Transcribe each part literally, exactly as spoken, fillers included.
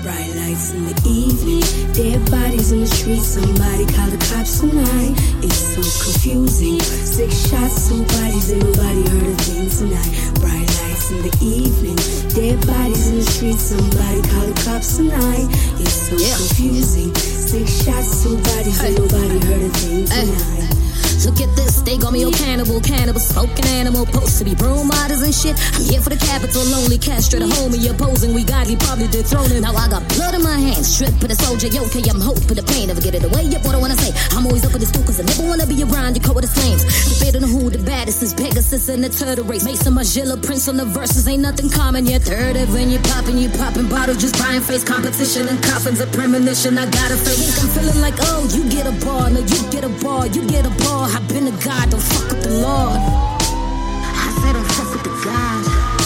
Bright lights in the evening, dead bodies in the street. Somebody call the cops tonight. It's so confusing. Six shots, two bodies, ain't nobody heard a thing tonight. Bright lights in the evening, dead bodies in the street. Somebody call the cops tonight. It's so yeah. confusing. Six shots, two bodies, ain't nobody heard a thing tonight. Look at this, they got me a cannibal, cannibal, smoking animal, supposed to be broom riders and shit. I'm here for the capital, only castrate a homie opposing. We got he probably dethroning. Now I got blood in my hands, strip for the soldier. Yo, okay, I'm hope for the pain, never get it away. Yep, what I wanna say, I'm always up for the stool, cause I never wanna be around your cold as flames. Debating who the baddest is, Pegasus and the turtle race. Mason Magilla, Prince on the verses, ain't nothing common yet. Third of when you popping, you popping bottles, just buying face competition and coffins, a premonition. I gotta face, I'm feeling like, oh, you get a bar, no, you get a bar, you get a bar. I've been a God, don't fuck with the Lord. I said don't fuck with the God.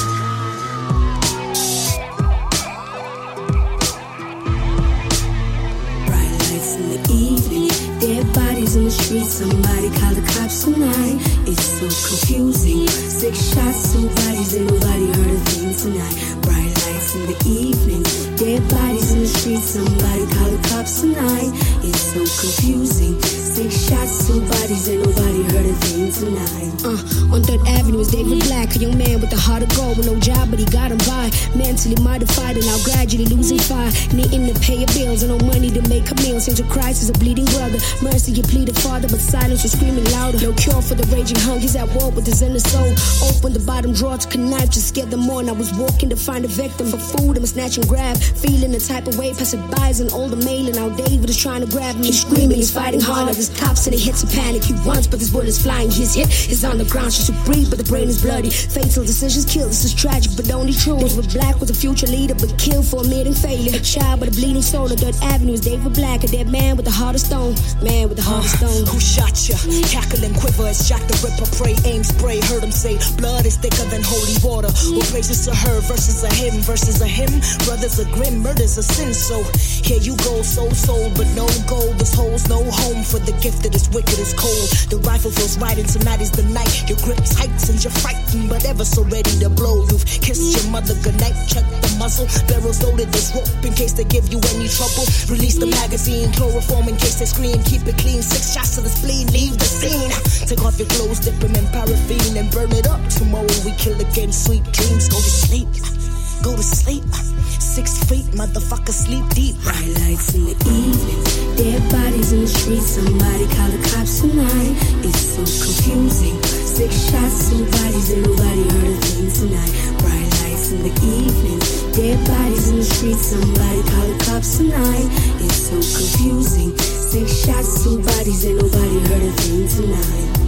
Bright lights in the evening, dead bodies in the street. Somebody call the cops tonight. It's so confusing. Six shots, two bodies, ain't nobody heard a thing tonight. Bright lights in the evening, dead bodies in the street. Somebody call the cops tonight. It's so confusing. Six shots, two bodies, ain't nobody heard a thing tonight. Uh, on Third Avenue is David Black, a young man with a heart of gold, with no job, but he got him by. Mentally modified and now gradually losing fire. Needing to pay your bills and no money to make a meal. Central Christ is a bleeding brother. Mercy, you pleaded father, but silence was screaming louder. No cure for the raging hunger, he's at war with his inner soul. Open the bottom drawer to connive, just scared them more. And I was walking to find a victim for food, I'm a snatch and grab. Feeling the type of way, passerby is an older male, and now David is trying to grab me. He's screaming, he's fighting hard. There's cops and he hits a panic. He runs, but his bullets flying. His hit is on the ground, just to breathe, but the brain is bloody. Fatal decisions kill. This is tragic, but only true. David Black was a future leader, but killed for admitting failure. A child with a bleeding soul. On Third Avenue is David Black, a dead man with a heart of stone. Man with a heart of stone. Uh, who shot ya? Cackle and quiver as Jack the Ripper pray, aim spray. Heard him say, blood is thicker than holy water. Who praises to her versus a him versus a him? Brothers are grim, murder's a sin. So here you go, so sold, but no gold. This hole's no home for the gifted. Is wicked as cold. The rifle feels right, and tonight is the night. Your grip tightens, you're frightened, but ever so ready to blow. You've kissed your mother goodnight. Check the muzzle. Barrels loaded as rope in case they give you any trouble. Release the magazine, chloroform in case they scream. Keep it clean. Six shots to the spleen, leave the scene. Take off your clothes, dip them in paraffin, and burn it up. Tomorrow we kill again. Sweet dreams. Go to sleep. Go to sleep. Six feet, motherfucker, sleep deep. Bright lights in the evening, dead bodies in the street. Somebody call the cops tonight. It's so confusing. Six shots, two bodies, ain't nobody heard a thing tonight. Bright lights in the evening, dead bodies in the street. Somebody call the cops tonight. It's so confusing. Six shots, two bodies, ain't nobody heard a thing tonight.